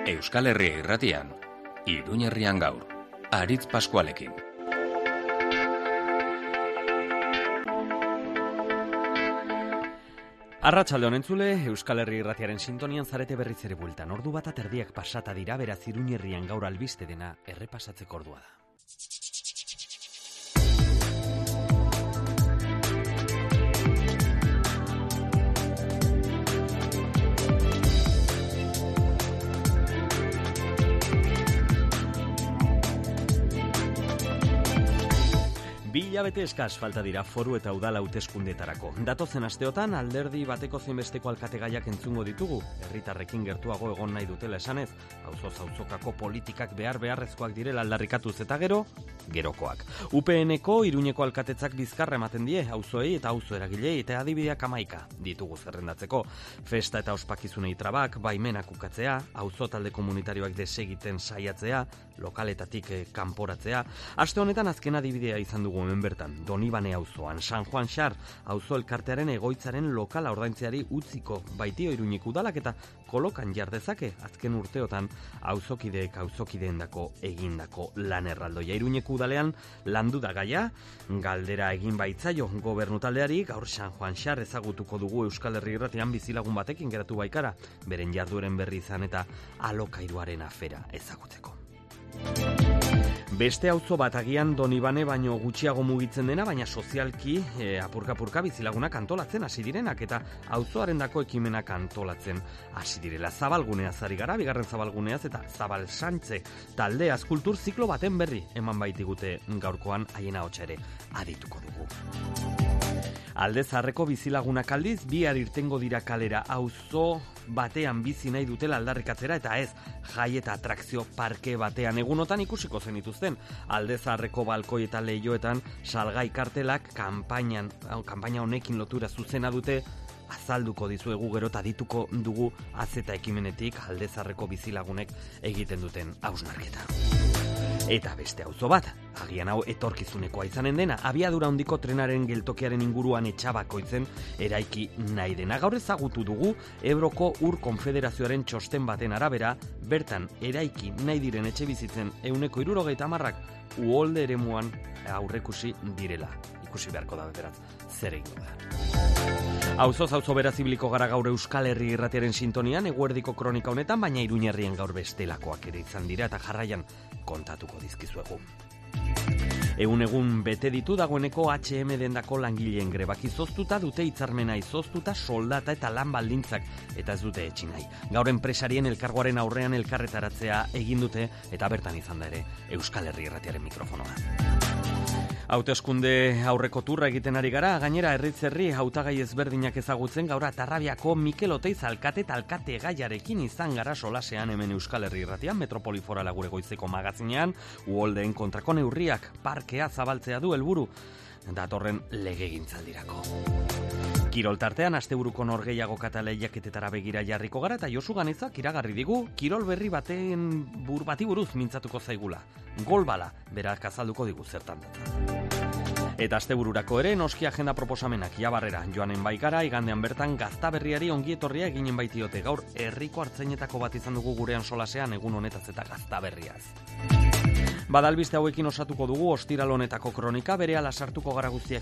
Euskal Herria Irratian, Iruñerrian gaur, Aritz Paskualekin. Arratsalde on entzule, Euskal Herria Irratiaren sintonian zarete berriz ere bueltan. Ordu bat aterdiak pasata dira, beraz Iruñerrian gaur albiste dena errepasatzeko ordua da. Bi hilabete eskas falta dira foru eta udal hauteskundeetarako. Datozen asteotan alderdi bateko zenbesteko alkategaiak entzungo ditugu, herritarrekin gertuago egon nahi dutela esanez, auzoz auzokako politikak beharrezkoak direla aldarrikatuz eta gerokoak. UPN-eko Iruñeko alkatetzak bizkarra ematen die auzoei eta auzo eragilei eta adibideak 11 ditugu zerrendatzeko. Festa eta ospakizunei trabak, baimenak ukatzea, auzo talde komunitarioak desegiten saiatzea, lokaletatik kanporatzea. Aste honetan azken adibidea izan dugu hemen bertan, Donibane auzoan, San Juan Xar auzo elkartearen egoitzaren lokala ordaintzeari utziko baitio Iruñeko udalak eta kolokan jar dezake azken urteotan auzokideendako egindako lan erraldoia. Iruñeko udalean landu da gaia, galdera egin baitzaio gobernu taldeari, gaur San Juan Xar ezagutuko dugu Euskal Herria Irratian bizilagun batekin geratu baikara, beren jardueren berri izan eta alokairuaren afera ezagutzeko. Beste auzo bat agian Donibane baino gutxiago mugitzen dena, baina sozialki apurka bizilagunak antolatzen hasi direnak eta auzoarendako ekimenak antolatzen hasi direla. Zabalguneaz ari gara, bigarren zabalguneaz eta Zabalsantze taldeaz kultur ziklo baten berri eman baitigute gaurkoan, haien ahotsa ere adituko dugu. Alde Zaharreko bizilagunak aldiz, bihar irtengo dira kalera auzo batean bizi nahi dutela aldarrikatzera eta ez jai eta atrakzio parke batean. Egunotan ikusiko zenituzten Alde Zaharreko balkoi eta lehioetan salgai kartelak kanpaina honekin lotura zuzena dute. Azalduko dizuegu gero eta dituko dugu azeta ekimenetik Alde Zaharreko bizilagunek egiten duten hausnarketa. Eta beste auzo bat, agian hau etorkizunekoa izanen dena, abiadura handiko trenaren geltokiaren inguruan etxabakoitzen eraiki nahi dena. Gaur ezagutu dugu Ebroko Ur Konfederazioaren txosten baten arabera, bertan eraiki nahi diren etxebizitzen 70%ak uholde eremuan aurrekusi direla. Ikusi beharko da beraz, zer egingo da. Auzoz auzo beraz ibiliko gara gaur Euskal Herria Irratiaren sintonian, eguerdiko kronika honetan, baina Iruñerrien gaur bestelakoak ere izan dira eta jarraian kontatuko dizkizuegu. Egun bete ditu dagoeneko HM dendako langileen grebak izoztuta dute hitzarmena, izoztuta soldata eta lan baldintzak eta ez dute etsi nahi. Gaur enpresarien elkargoaren aurrean elkarretaratzea egin dute eta bertan izan da ere Euskal Herria Irratiaren mikrofonoa. Hauteskunde aurreko turra egiten ari gara, gainera herriz-herri hautagai ezberdinak ezagutzen gaur Tarrabiako Mikel Oteiz alkate eta alkate gaiarekin izan gara solasean hemen Euskal Herria Irratian, Metropoli Forala gure goizeko magazinean, uholdeen kontrako neurriak parkea zabaltzea du helburu datorren legegintzaldirako. Kirol tartean asteburuko norgehiagoka eta lehiaketetara begira jarriko gara eta Josu Ganezak iragarri digu kirol berri bati buruz mintzatuko zaigula. Golbala, berak azalduko digu zertan data. Eta astebururako ere noski agenda proposamenak jabarrera joanen baikara, igandean bertan Gaztaberriari ongietorria eginen baitiote. Gaur herriko hartzainetako bat izan dugu gurean solasean egun honetaz eta Gaztaberriaz. Badalbiste hauekin osatuko dugu ostiral honetako kronika, berehala sartuko gara guztiak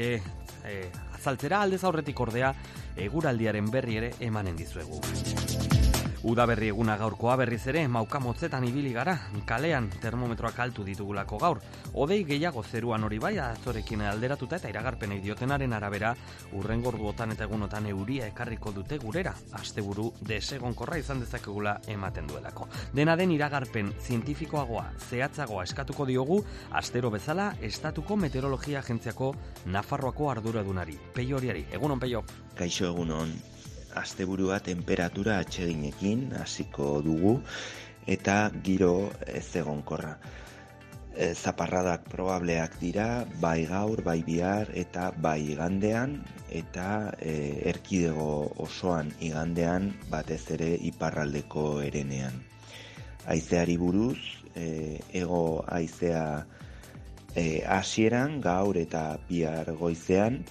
azaltzera, aldez aurretik ordea eguraldiaren berri ere emanen dizuegu. Udaberri eguna gaurkoa berriz ere maukamotzetan ibili gara, kalean termometroak altu ditugulako gaur. Hodei gehiago zeruan hori bai, atzorekin alderatuta eta iragarpenei diotenaren arabera, urrengo orduotan eta egunotan euria ekarriko dute gurera, asteburu desegonkorra izan dezakegula ematen duelako. Dena den iragarpen zientifikoagoa, zehatzagoa eskatuko diogu, astero bezala Estatuko Meteorologia Agentziako Nafarroako arduradunari. Peio Horiari, egunon Peio. Kaixo egunon. Asteburua temperatura atseginekin hasiko dugu eta giro ezegonkorra. Zaparradak probableak dira bai gaur, bai bihar eta bai igandean eta erkidego osoan igandean batez ere iparraldeko herenean. Haizeari buruz, hego haizea hasieran gaur eta bihar goizean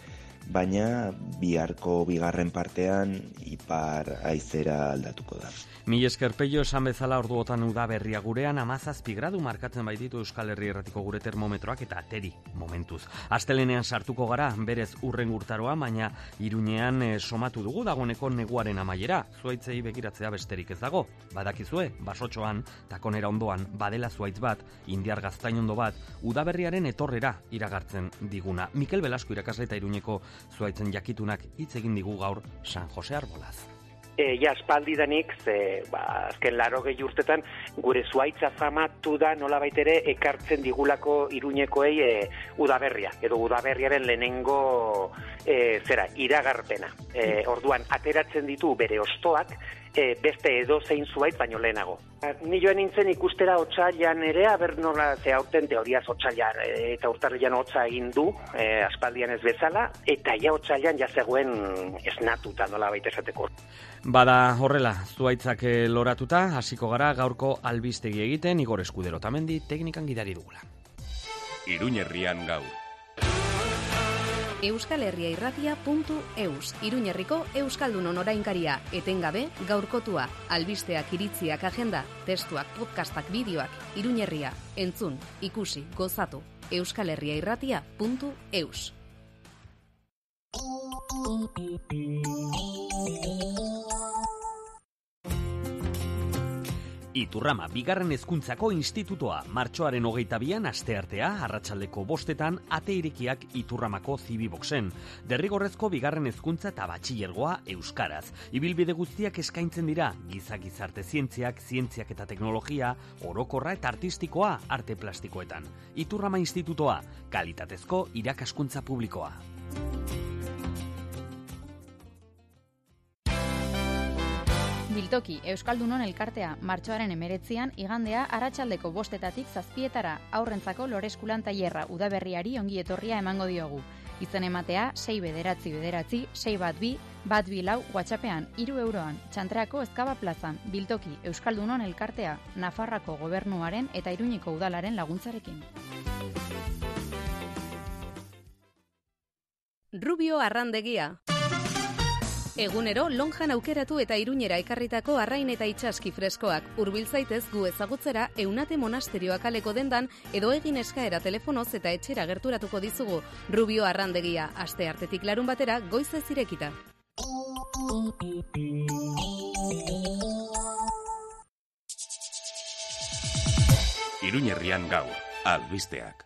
baina biharko bigarren partean ipar haizera aldatuko da. Mil esker Pello, esan bezala orduotan udaberria gurean 17 gradu markatzen baititu Euskal Herri Erratiko gure termometroak eta ateri momentuz. Astelenean sartuko gara, berez urren urtaroa, baina Iruñean somatu dugu dagoeneko neguaren amaiera. Zuaitzei begiratzea besterik ez dago. Badakizue, basotxoan, takonera ondoan, badela zuaitz bat, indiar gaztainondo bat, udaberriaren etorrera iragartzen diguna. Mikel Belasko irakasle eta Iruñeko zuaitzen jakitunak hitz egin digu gaur San Jose Arbolaz. Aspaldidanik, azken 80 urtetan, gure zuaitza famatu da nolabait ere ekartzen digulako Iruñekoei udaberria, edo udaberriaren lehenengo iragarpena. Orduan, ateratzen ditu bere ostoak, beste edozein zuaitz baino lehenago. Ni joan nintzen ikustera otsailean ere, nola aurten teoriaz otsailean eta urtarrilean hotza egin du, aspaldian ez bezala, eta otsailean zegoen esnatuta nolabait esateko. Bada horrela, zuaitzak loratuta, hasiko gara gaurko albistegi egiten, Igor Eskudero Tamendi teknikan gidari dugula. Iruñerrian gaur. euskalherriairratia.eus, Iruñerriko Euskaldunon orainkaria, etengabe, gaurkotua, albisteak, iritziak, agenda, testuak, podcastak, bideoak, Iruñerria, entzun, ikusi, gozatu, euskalherriairratia.eus. Iturrama, bigarren hezkuntzako institutoa, martxoaren 22an asteartea, arratsaldeko 5etan, ate irekiak Iturramako Zibiboxen. Derrigorrezko bigarren hezkuntza eta batxilergoa euskaraz. Ibilbide guztiak eskaintzen dira, gizarte zientziak, zientziak eta teknologia, orokorra eta artistikoa, arte plastikoetan. Iturrama institutoa, kalitatezko irakaskuntza publikoa. Biltoki, Euskaldunon elkartea, martxoaren 19an, igandea, arratsaldeko 5etatik 7etara, aurrentzako loreskulan tailerra udaberriari ongi etorria emango diogu. Izen ematea, 6 bederatzi bederatzi, 6 bat bi, 124 WhatsAppean, 3 euroan, Txantreako Ezkaba plazan, Biltoki, Euskaldunon elkartea, Nafarrako gobernuaren eta Iruñeko udalaren laguntzarekin. Rubio Arrandegia. Egunero lonjan aukeratu eta Iruñera ekarritako arrain eta itsaski freskoak. Hurbil zaitez gu ezagutzera Eunate monasterioa kaleko dendan edo egin eskaera telefonoz eta etxera gerturatuko dizugu. Rubio Arrandegia, asteartetik larun batera goizez irekita. Iruñerrian gaur, albisteak.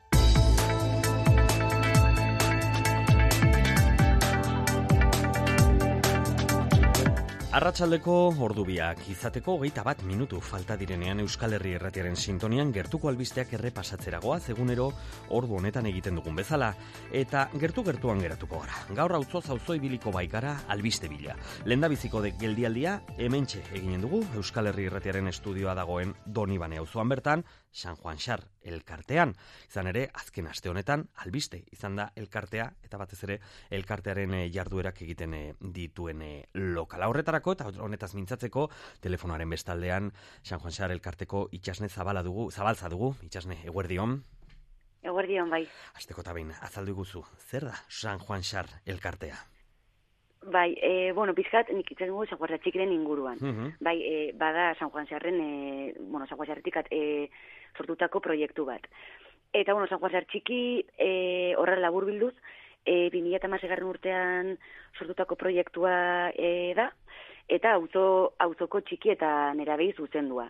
Arratsaldeko ordubiak izateko 21 minutu falta direnean Euskal Herri Erratiaren sintonian gertuko albisteak errepasatzera goaz egunero ordu honetan egiten dugun bezala. Eta gertuan geratuko gara. Gaur auzo ibiliko baikara albiste bila. Lehendabiziko de geldialdia hementxe eginen dugu Euskal Herri Erratiaren estudioa dagoen Donibane auzoan bertan, San Juan Xar elkartean. Izan ere, azken aste honetan albiste izan da elkartea eta batez ere elkartearen jarduerak egiten dituen lokala. Horretarako eta honetaz mintzatzeko telefonoaren bestaldean San Juan Xar elkarteko Itxasne Zabalza dugu. Itxasne, eguerdion. Eguerdion, bai. Asteko eta behin, azaldu guzu, zer da San Juan Xar elkartea? Bai, pizkat, nik itzen dugu San Juan Xar txikiren inguruan. Bai, bada San Juan Xarren, San Juan Xarretik sortutako proiektu bat. Eta, San Juan Xar txiki horren labur bilduz, 2016 urtean sortutako proiektua da, eta auzoko txiki eta nerabei zuzendua.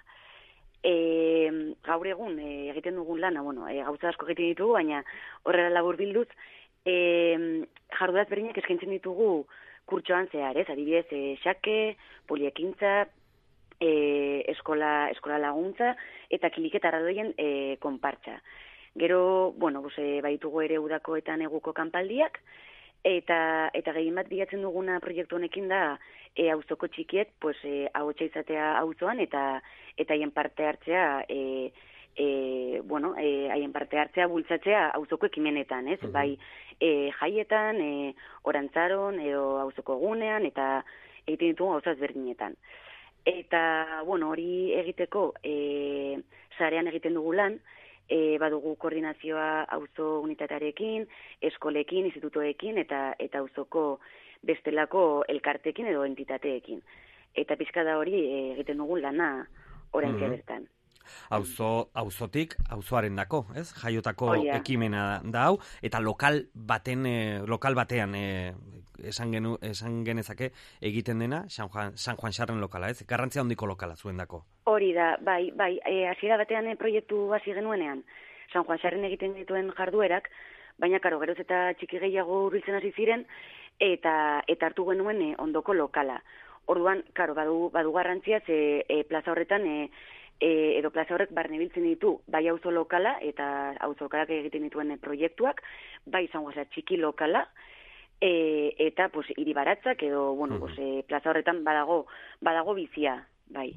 Gaur egun egiten dugun lana, gauza asko egiten ditugu, baina horrela labur bilduz, jardueraz berdinak eskaintzen ditugu kurtsoan zehar, adibidez, xake, poliekintza, eskola laguntza, eta kiliketa arradoien konpartza. Gero, baitugu ere udako eta neguko kanpaldiak, eta gehien bat bilatzen duguna proiektu honekin da auzoko txikiet, ahotsa izatea auzoan eta haien parte hartzea, haien parte hartzea bultzatzea auzoko ekimenetan, ez? Bai, jaietan, orantzaron, edo auzoko egunean, eta egiten ditugu gauzaz berdinetan. Eta, hori egiteko, sarean egiten dugu lan, badugu koordinazioa auzo unitatearekin, eskolekin, institutoekin eta auzoko bestelako elkartekin edo entitateekin. Eta pixka da hori egiten dugun lana oraintxe bertan. Auzotik, auzoarendako, ez? Jaiotako ekimena da hau, eta lokal batean esan genezake egiten dena San Juan Xarren lokala, ez? Garrantzia handiko lokala zuendako. Hori da, bai, hasiera batean proiektu hasi genuenean San Juan Xarren egiten dituen jarduerak, baina karo, geroz eta txiki gehiago hurbiltzen hasi ziren eta hartu genuen ondoko lokala. Orduan, karo, badu garrantzia plaza horretan edo plaza horrek barne biltzen ditu bai auzo lokala eta auzo lokalak egiten dituen proiektuak, bai San Juan txiki lokala, eta hiri baratzak edo plaza horretan badago bizia, bai.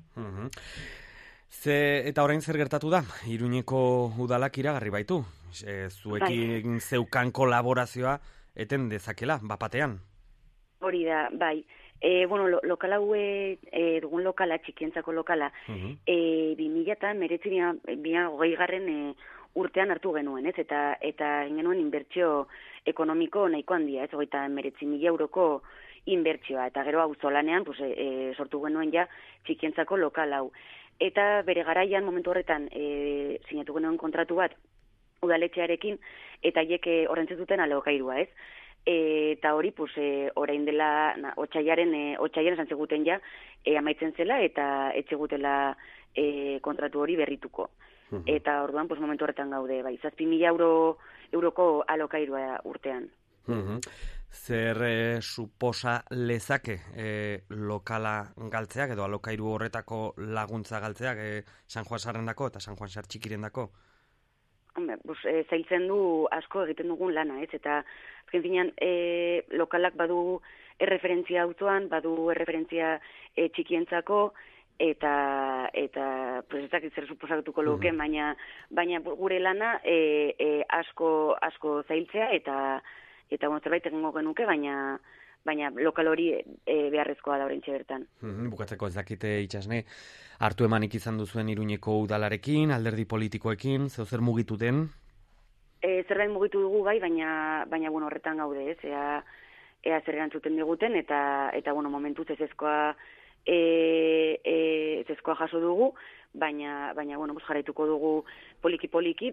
Eta orain zer gertatu da? Iruñeko udalak iragarri baitu. Zuekin zeukan kolaborazioa eten dezakela, bapatean. Hori da, bai. Lokala dugun lokala, txikientzako lokala, 2019 urtean hartu genuen, ez? Eta genuen inbertsio ekonomiko nahiko handia, ez? 39.000 euroko inbertsioa, eta gero auzolanean sortu genuen ja txikientzako lokal hau. Eta bere garaian momentu horretan sinatu genuen kontratu bat udaletxearekin, eta haiek horrentzatuten alokairua, ez? Eta hori, orain dela otsaiaren esan zeguten ja, amaitzen zela eta etxegutela kontratu hori berrituko. Eta orduan, momentu horretan gaude, bai, 7.000 euroko alokairua urtean. Zer suposa lezake lokala galtzeak edo alokairu horretako laguntza galtzeak San Juan Sarrendako eta San Juan Sar txikirendako? Zailtzen du asko egiten dugun lana, ez? Eta azken finean lokalak badu erreferentzia auzoan, badu erreferentzia txikientzako, eta ez dakit zer suposatuko luke, baina gure lana asko zailtzea, eta zerbait egingo genuke, baina lokal hori beharrezkoa da oraintxe bertan. Bukatzeko ez dakite Itxasne, hartu emanik izan duzuen Iruñeko udalarekin, alderdi politikoekin, zer mugitu den? Zerbait mugitu dugu bai, baina horretan gaude, ez? Ea zer erantzuten diguten, eta momentuz ezezkoa jaso dugu, baina jarraituko dugu poliki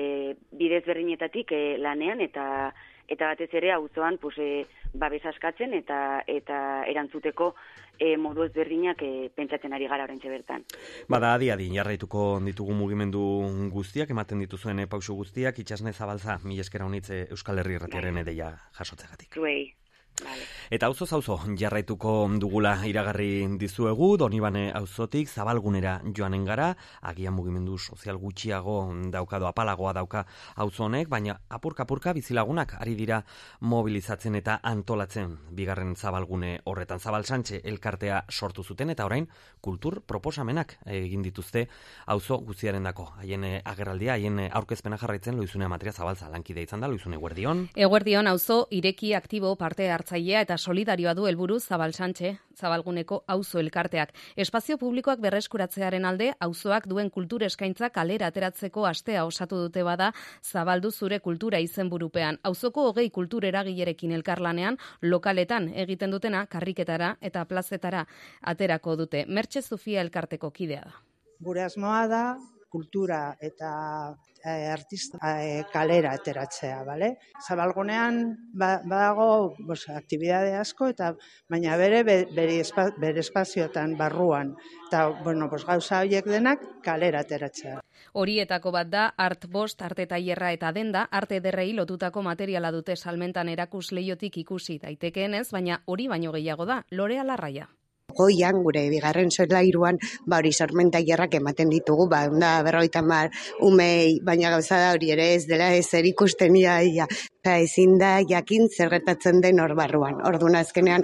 bidez berdinetatik lanean, eta batez ere auzoan babes askatzen eta erantzuteko modu ezberdinak pentsatzen ari gara oraintxe bertan. Bada, adi jarraituko ditugu mugimendu guztiak, ematen dituzuen pausu guztiak. Itxasne Zabalza, mila esker honitze Euskal Herri Irratiaren edeia jasotzegatik. Zuei. Vale. Eta auzoz auzo jarraituko dugula iragarri dizuegu, Donibane auzotik Zabalgunera joanen gara, agian mugimendu sozial gutxiago daukado, apalagoa dauka auzo honek, baina apurka bizilagunak ari dira mobilizatzen eta antolatzen bigarren Zabalgune horretan. Zabalsantxe elkartea sortu zuten eta orain kultur proposamenak egin dituzte auzo guztiarendako. Haien agerraldia, haien aurkezpena jarraitzen Loizune Amatria Zabalza lankide izan da. Loizune, eguerdion. Eguerdion, auzo ireki aktibo parte hartzailea eta solidarioa du helburu Zabalsantxe, Zabalguneko auzo elkarteak. Espazio publikoak berreskuratzearen alde, auzoak duen kultur eskaintza kalera ateratzeko astea osatu dute bada Zabaldu zure kultura izenburupean. Auzoko 20 kultur eragilerekin elkarlanean, lokaletan egiten dutena karriketara eta plazetara aterako dute. Mertxe Zufia elkarteko kidea da. Gure asmoa da kultura eta artista kalera ateratzea, bale? Zabalgunean badago aktibidade asko, baina bere espazioetan barruan. Eta, gauza horiek denak kalera ateratzea. Horietako bat da Art Bost, arte tailerra eta denda, arte ederrei lotutako materiala dute salmentan erakusleiotik ikusi daitekeenez, baina hori baino gehiago da, Lorea Larraia. Goian, gure bigarren solairuan, hori sormen tailerrak ematen ditugu, da 50 umei, baina gauza da hori ere ez dela ezer ikusten ia. Ezin da jakin zer gertatzen den hor barruan. Orduan azkenean,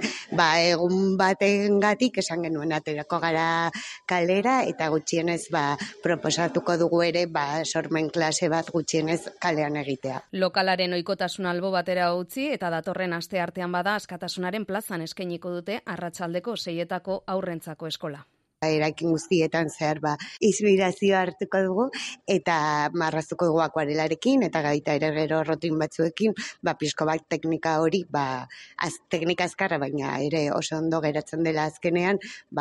egun batengatik esan genuen aterako gara kalera, eta gutxienez proposatuko dugu ere sormen klase bat gutxienez kalean egitea. Lokalaren ohikotasun albo batera utzi eta datorren aste artean bada Askatasunaren plazan eskainiko dute arratsaldeko 6etako aurrentzako eskola. eraikin guztietan zehar inspirazioa hartuko dugu eta marraztuko dugu akuarelarekin eta gaita ere gero rotin batzuekin, pixko bat teknika hori, teknika azkarra baina ere oso ondo geratzen dela azkenean,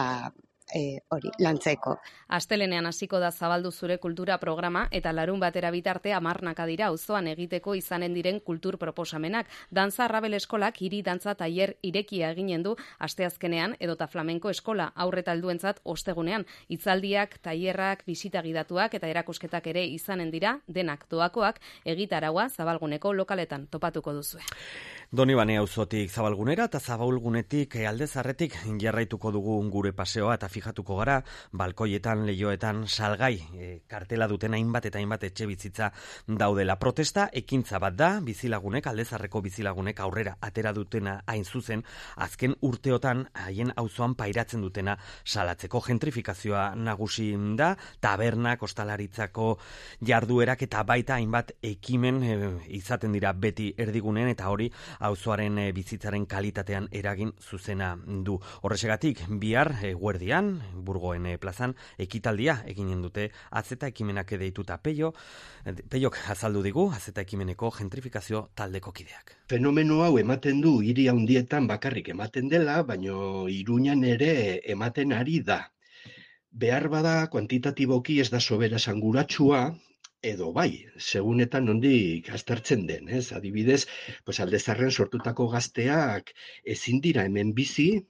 hori, lantzeko. Astelenean hasiko da zabaldu zure kultura programa eta larun batera bitarte 10 dira auzoan egiteko izanen diren kultur proposamenak. Dantza Arrabel eskolak hiri dantza tailer irekia eginen du asteazkenean edota flamenko eskola aurreta helduentzat ostegunean. Hitzaldiak, tailerrak, bisita gidatuak eta erakusketak ere izanen dira, denak doakoak, egitaraua Zabalguneko lokaletan topatuko duzue. Donibane auzotik Zabalgunera eta Zabalgunetik Aldezarretik jarraituko dugu gure paseoa eta fijatuko gara balkoietan, leihoetan salgai kartela duten hainbat eta hainbat etxe bizitza daudela. Protesta ekintza bat da, bizilagunek, Aldezarreko bizilagunek aurrera atera dutena hain zuzen, azken urteotan haien auzoan pairatzen dutena salatzeko. Gentrifikazioa nagusi da, tabernak, ostalaritzako jarduerak eta baita hainbat ekimen izaten dira beti erdigunen eta hori auzoaren bizitzaren kalitatean eragin zuzena du. Horrexegatik, bihar guerdian, Burgoen plazan, ekitaldia eginen dute azeta ekimenak deituta Peiok azaldu digu azeta ekimeneko gentrifikazio taldeko kideak. Fenomeno hau ematen du hiri handietan bakarrik ematen dela, baino Iruñan ere ematen ari da. Behar bada kuantitatiboki ez da sobera esanguratsua, edo bai, segunetan nondik aztertzen den, ez? Adibidez, Aldezarren sortutako gazteak ezin dira hemen bizi,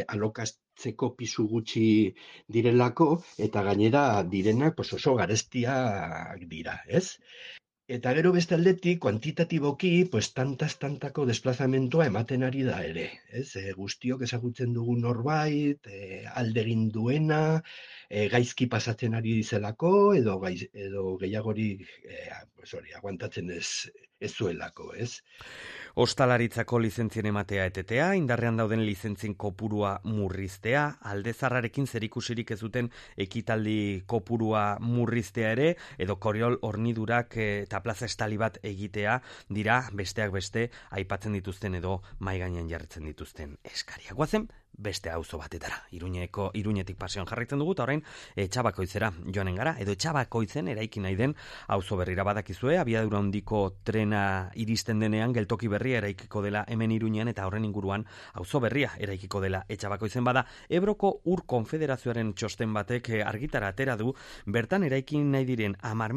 alokatzeko pisu gutxi direlako, eta gainera direnak oso garestiak dira, ez? Eta gero beste aldetik, kuantitatiboki, tantako desplazamentoa ematen ari da ere, ez? Guztiok ezagutzen dugu norbait, aldegin duena, gaizki pasatzen ari dizelako, edo gehiagorik aguantatzen ez zuelako, ez? Ostalaritzako lizentzien ematea etetea, indarrean dauden lizentzien kopurua murriztea, Aldezarrarekin zerikusirik ez duten ekitaldi kopurua murriztea ere, edo koriol hornidurak eta plaza estali bat egitea dira besteak beste aipatzen dituzten edo mahai gainean jarritzen dituzten eskariak. Goazen beste auzo batetara. Iruñetik paseoan jarraitzen dugu, eta orain Etxabakoitzera joanen gara, edo Etxabakoitzen eraiki nahi den auzo berrira badakizue, abiadura handiko trena iristen denean geltoki berria eraikiko dela hemen Iruñean, eta horren inguruan auzo berria eraikiko dela Etxabakoitzen bada. Ebroko Ur Konfederazioaren txosten batek argitara atera du, bertan eraikin nahi diren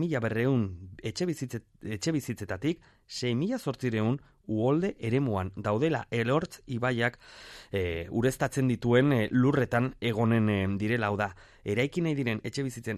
10.200 etxe bizitzetatik 6.800 uholde eremuan daudela, Elortz ibaiak ureztatzen dituen lurretan egonen direla. Hau da, eraiki nahi diren etxe bizitzen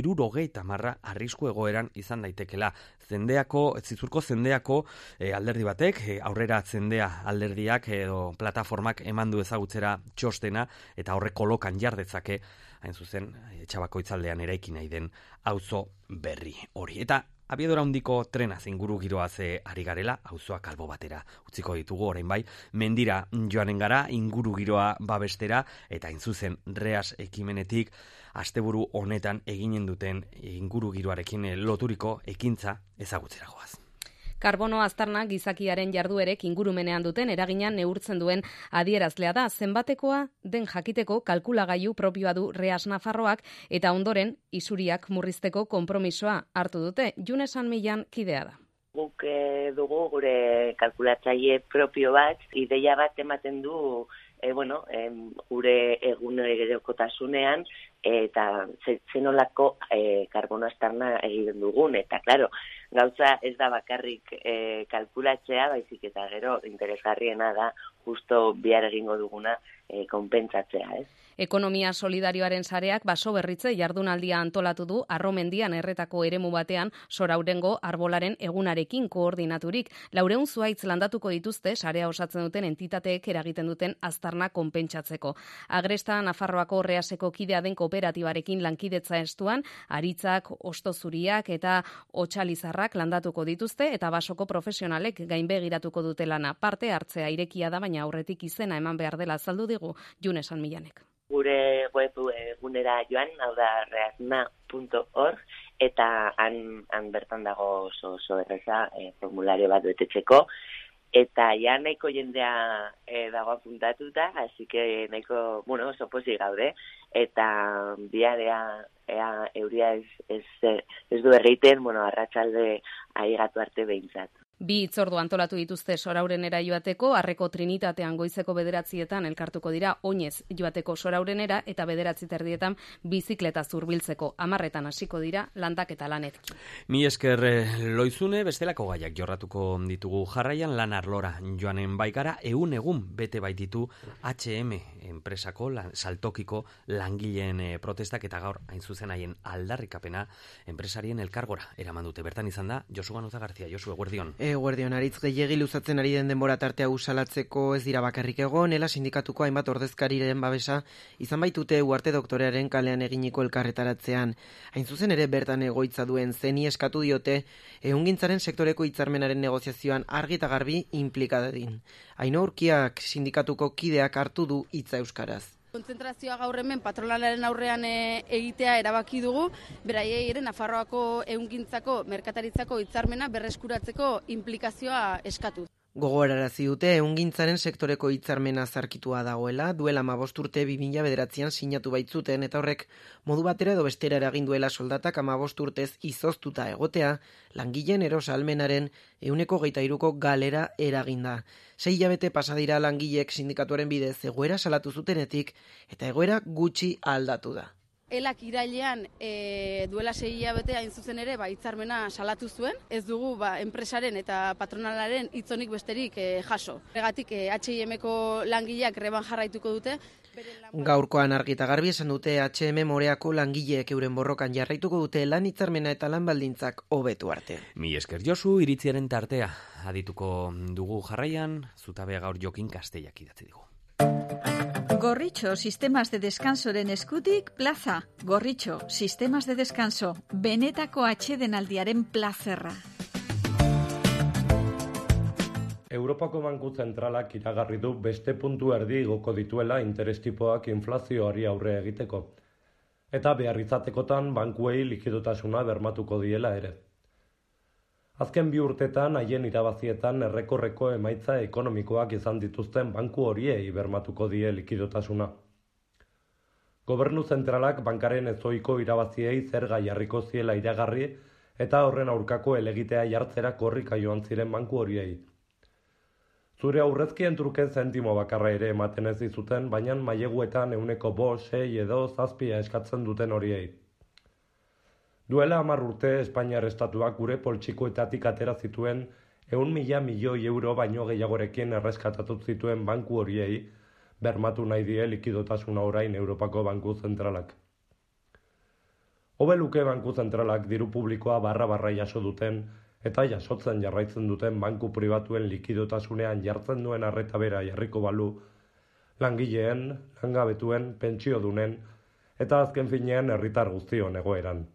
60% arrisku egoeran izan daitekela. Zizurko zendeako alderdi batek, aurrera zendea alderdiak edo plataformak eman du ezagutzera txostena, eta horrek kolokan jardezake, hain zuzen, Etxabakoitzaldean eraiki nahi den auzo berri hori. Eta abiadura handiko trenaz inguru giroaz ari garela, auzoak albo batera utziko ditugu, orain bai, mendira joanen gara, inguru giroa babestera, eta hain zuzen Reas ekimenetik asteburu honetan eginen duten inguru giroarekin loturiko ekintza ezagutzera goaz. Karbono aztarna gizakiaren jarduerek ingurumenean duten eragina neurtzen duen adierazlea da. Zenbatekoa den jakiteko kalkulagailu propioa du Reas Nafarroak, eta ondoren isuriak murrizteko konpromisoa hartu dute. June San Millan kidea da. Guk dugu gure kalkulatzaile propio bat, ideia bat ematen du gure egunerokotasunean eta zenolako karbono aztarna egiten dugun. Eta, klaro, gauza ez da bakarrik kalkulatzea, baizik eta gero interesgarriena da justo bihar egingo duguna konpentsatzea, ez? Ekonomia solidarioaren sareak baso berritze jardunaldia antolatu du Arromendian erretako eremu batean Soraurengo arbolaren egunarekin koordinaturik. 400 zuhaitz landatuko dituzte sarea osatzen duten entitateek eragiten duten aztarna konpentsatzeko. Agresta Nafarroako Reaseko kidea den kooperatibarekin lankidetza estuan, aritzak, ostozuriak eta otxalizarrak landatuko dituzte, eta basoko profesionalek gainbegiratuko dute lana. Parte hartzea irekia da, baina aurretik izena eman behar dela azaldu digu June San Millanek. Gure web egunera joan, hau da reasna.org, eta han bertan dago oso erreza formulario bat betetzeko, eta ja nahiko jendea dago apuntatuta, así que nahiko, oso pozik gaude, eta bihar ea euria ez du egiten, arratsalde aigatu arte behintzat. 2 hitzordu antolatu dituzte Soraurenera joateko, Arreko Trinitatean goizeko 9:00 elkartuko dira oinez joateko Soraurenera eta 9:30 bizikleta zurbiltzeko. 10:00 hasiko dira landaketa lanetik. Mi esker Loizune, bestelako gaiak jorratuko ditugu jarraian lan arlora joanen baikara, egun bete baititu H&M enpresako saltokiko langileen protestak eta gaur hain zuzen haien aldarrikapena enpresarien elkargora eraman dute. Bertan izan da Josu Ganuza Garzia. Josu, eguerdion. Eguerdion, aritz gehiegi luzatzen ari den denbora tartea usalatzeko ez dira bakarrik egon, ela sindikatuko hainbat ordezkariren babesa izan baitute Uarte doktorearen kalean eginiko elkarretaratzean. Hain zuzen ere bertan egoitza duen zeni eskatu diote ehungintzaren sektoreko hitzarmenaren negoziazioan argi eta garbi inplika dadin. Aino Urkiak sindikatuko kideak hartu du hitza euskaraz. Kontzentrazioa gaur hemen patronalaren aurrean egitea erabaki dugu, beraiei ere Nafarroako ehungintzako merkataritzako hitzarmena berreskuratzeko inplikazioa eskatu. Gogorarazi dute ehungintzaren sektoreko hitzarmena zarkitua dagoela, duela 15 urte 2009an sinatu baitzuten eta horrek modu batera edo bestera eragin duela soldatak 15 urtez izoztuta egotea, langileen erosalmenaren 23%ko galera eraginda. 6 hilabete pasa dira langileek sindikatuaren bidez egoera salatu zutenetik eta egoera gutxi aldatu da. Elak irailean duela 6 hilabete hain zuzen ere hitzarmena salatu zuen, ez dugu enpresaren eta patronalaren hitzonik besterik jaso. Horregatik H&Mko langileak greban jarraituko dute. Gaurkoan argi eta garbi esan dute H&M Moreako langileek euren borrokan jarraituko dute lan hitzarmena eta lan baldintzak hobetu arte. Mi esker Josu, iritziaren tartea adituko dugu jarraian, zutabea gaur Jokin Castellak idatzi digu. Gorritxo Sistemas de Descansoren eskutik plaza. Gorritxo Sistemas de Descanso, benetako atsedenaldiaren plazerra. Europako Banku Zentralak iragarri du beste puntu erdi igoko dituela interestipoak inflazioari aurre egiteko. Eta behar izatekotan bankuei likidotasuna bermatuko diela ere. Azken 2 urtetan haien irabazietan errekorreko emaitza ekonomikoak izan dituzten banku horiei bermatuko die likidotasuna. Gobernu zentralak bankaren ezoiko irabaziei zerga jarriko ziela iragarri eta horren aurkako helegitea jartzera korrika joan ziren banku horiei. Zure aurrezkien truke zentimo bakarra ere ematen ez dizuten, baina maileguetan 5, 6 edo 7 eskatzen duten horiei. Duela 10 urte Espainiar estatuak gure poltsikoetatik atera zituen 100.000 milioi euro baino gehiagorekin erreskatatu zituen banku horiei bermatu nahi die likidotasuna orain Europako Banku Zentralak. Hobe luke Banku Zentralak diru publikoa barra jaso duten eta jasotzen jarraitzen duten banku pribatuen likidotasunean jartzen duen arreta bera jarriko balu langileen, langabetuen, pentsiodunen eta azken finean herritar guztion egoeran.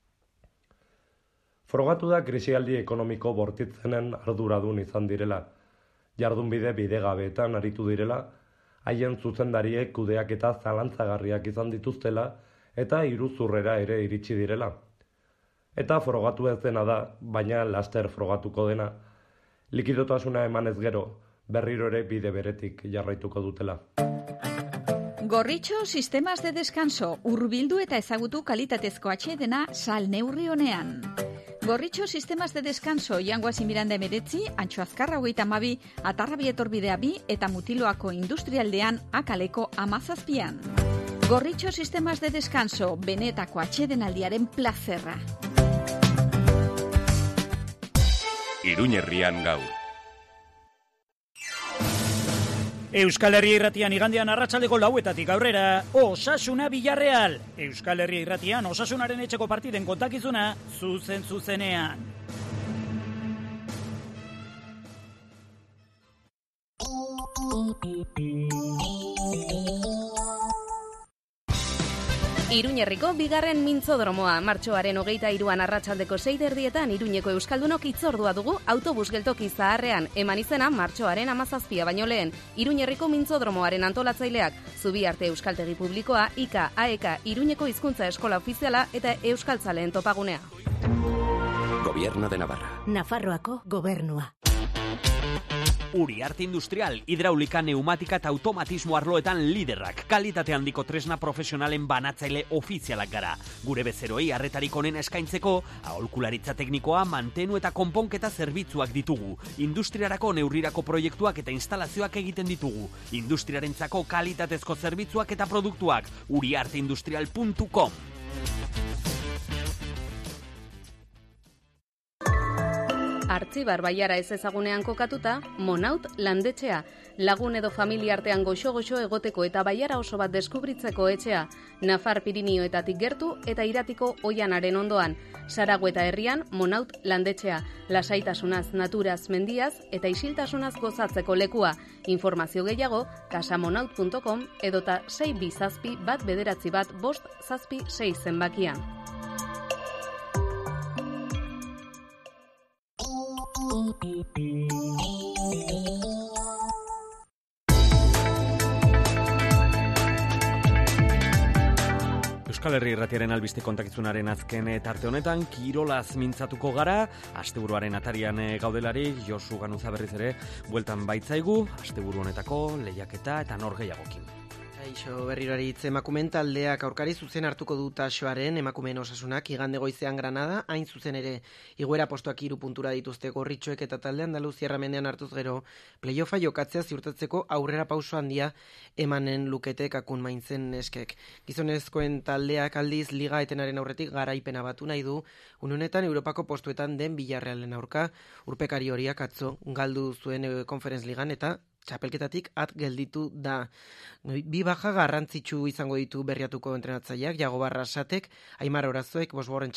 Frogatu da krisialdi ekonomiko bortitzenen arduradun izan direla, jardunbide bidegabeetan aritu direla, haien zuzendariek kudeak eta zalantzagarriak izan dituztela eta iruzurrera ere iritsi direla. Eta frogatu ez dena da, baina laster frogatuko dena, likidotasuna emanez gero, berriro ere bide beretik jarraituko dutela. Gorritxo Sistemas de Descanso, hurbildu eta ezagutu kalitatezko atsedena salneurri honean. Gorritxo Sistemas de Descanso, Jangoazi Miranda 19, Antxo Azkarra 32, Atarrabi Etorbidea 2 eta Mutiloako Industrialdean Akaleko 17. Gorritxo Sistemas de Descanso, benetako atsedenaldiaren plazerra. Iruñerrian gaur. Euskal Herria Irratian igandean arratsaldeko 4:00 aurrera, Osasuna Villarreal. Euskal Herria Irratian Osasunaren etxeko partiden kontakizuna zuzenean. Iruñerriko bigarren mintzodromoa, martxoaren 23an arratsaldeko 6:00 Iruñeko euskaldunok hitzordua dugu autobus geltoki zaharrean, eman izena martxoaren 17 baino lehen. Iruñerriko mintzodromoaren antolatzaileak, Zubiarte Euskaltegi Publikoa, IKA, AEK, Iruñeko Hizkuntza Eskola Ofiziala eta Euskaltzaleen topagunea. Gobierno de Navarra. Nafarroako gobernua. Uriarte Industrial, hidraulika, pneumatika eta automatismo arloetan liderrak. Kalitate handiko tresna profesionalen banatzaile ofizialak gara. Gure bezeroi arretarik onena eskaintzeko, aholkularitza teknikoa, mantenu eta konponketa zerbitzuak ditugu. Industriarako neurrirako proiektuak eta instalazioak egiten ditugu. Industriarentzako kalitatezko zerbitzuak eta produktuak. uriarteindustrial.com. Artzibar Baiara ez ezagunean kokatuta, Monaut landetxea, lagun edo familia artean goxo-goxo egoteko eta Baiara oso bat deskubritzeko etxea, Nafar Pirinioetatik gertu eta Iratiko Oianaren ondoan, Sarago eta herrian Monaut landetxea, lasaitasunaz, naturaz, mendiaz eta isiltasunaz gozatzeko lekua. Informazio gehiago, casamonaut.com edota 627-199-576 zenbakian. Euskal Herri Irratiaren albiste kontakizunaren azken tarte honetan, kirolaz mintzatuko gara, asteburuaren atarian gaudelarik, Josu Ganuza berriz ere, bueltan baitzaigu, asteburu honetako lehiaketa eta norgehiagokin. Kaixo berrirari hitz, emakumeen taldeak aurkari zuzen hartuko du Taxoaren emakumeen osasunak igande goizean Granada, hain zuzen ere igoera postuak 3 puntura dituzte Gorritxoek eta talde Andaluzia mendean hartuz gero, playoffa jokatzea ziurtatzeko aurrera pauso handia emanen lukete Kakun Maintzen neskek. Gizonezkoen taldeak aldiz liga etenaren aurretik garaipena batu nahi du, ununetan Europako postuetan den Villarrealen aurka, urpekari horiak atzo galdu zuen Conference Ligan eta txapelketatik at gelditu da. 2 baja garrantzitsu izango ditu berriatuko entrenatzaileak, Jago Barrasatek, Aimar Orazoek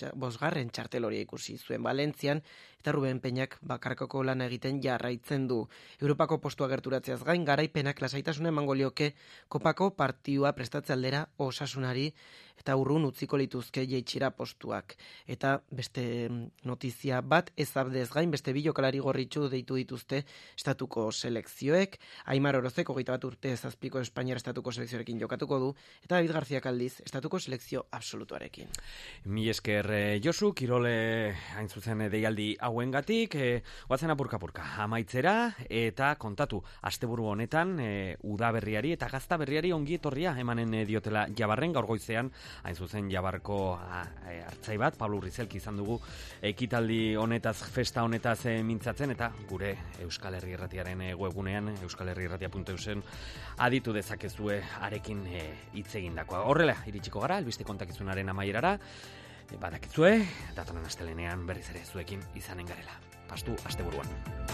5. txartel hori ikusi zuen Valentzian, eta Ruben Peñak bakarkako lana egiten jarraitzen du. Europako postua gerturatzeaz gain, garaipenak lasaitasuna emango lioke kopako partidua prestatze aldera osasunari eta urrun utziko lituzke jeitxira postuak. Eta beste notizia bat, ezabdez gain, beste 2 jokalari gorritxu deitu dituzte estatuko selekzioek, Aimar Orozek 21 urte zazpiko Espainiar estatuko selekzioarekin jokatuko du, eta David Garziak aldiz estatuko selekzio absolutuarekin. Mi esker Josu, kirole hain zuzen deialdi hauengatik, goazen apurka-purka amaitzera, eta kontatu, asteburu honetan, udaberriari eta gaztaberriari ongi etorria emanen diotela Jabarren, gaur goizean, hain zuzen Jabarko hartzai bat, Pablo Urrizelki izan dugu ekitaldi honetaz, festa honetaz mintzatzen, eta gure Euskal Herri Irratiaren webgunean, euskalherriirratia.eusen aditu dezakezue arekin hitz egindakoa. Horrela, iritsiko gara, albiste kontakizunaren amaierara, badakizue, datonen astelenean berriz ere zuekin izanen garela. Pastu asteburuan.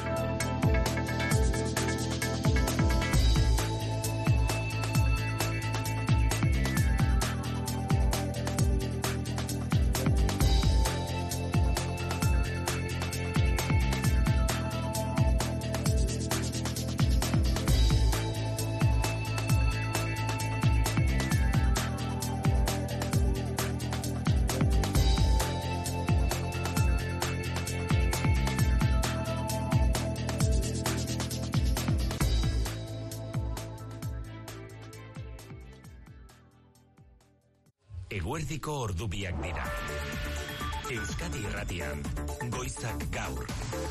Eguerdiko ordubiak dira. Euskadi Irratian, goizak gaur.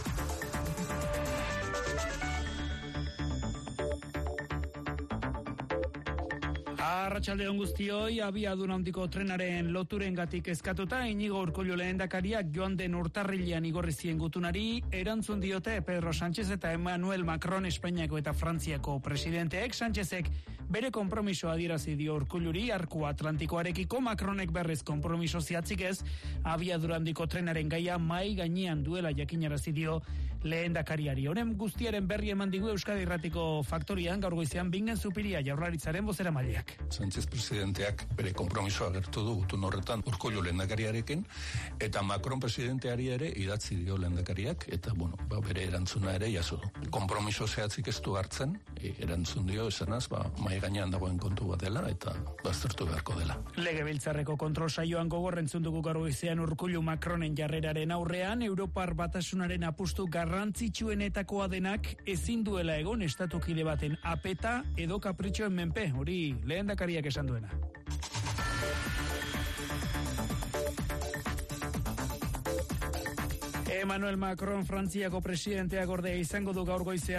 Arratsaldeon guztioi, abiadura handiko trenaren loturengatik eskatuta Inigo Urkullu lehendakariak joan den urtarrilean igorri zien gutunari erantzun diote Pedro Sánchez eta Emmanuel Macron Espainiako eta Frantziako presidenteek. Sánchezek bere konpromisoa adierazi dio Urkulluri arku Atlantikoarekiko, Macronek berrez konpromiso zehatzik ez, abiadura handiko trenaren gaia mai gainean duela jakinarazi dio lehendakariari. Honen guztiaren berri eman digu Euskadi Irratiko faktorian gaur goizean Bingen Zupiria Jaurlaritzaren bozeramaileak. Sánchez presidenteak bere konpromisoa agertu du gutun horretan Urkullu lehendakariarekin, eta Macron presidenteari ere idatzi dio lehendakariak, eta bere erantzuna ere jaso du. Konpromiso zehatzik ez du hartzen, erantzun dio esanaz, mai gainean dagoen kontu bat dela, eta baztertu beharko dela. Legebiltzarreko kontrol saioan gogorrentzun dugu gaur goizean Urkullu Macronen jarreraren aurrean, Europar Batasunaren apustu garrantzitsuenetakoa denak ezin duela egon estatukide baten apeta edo kapritxoen menpe, hori lehendakariak esan duena. Emmanuel Macron Frantziako presidenteak ordea izango du gaur goizean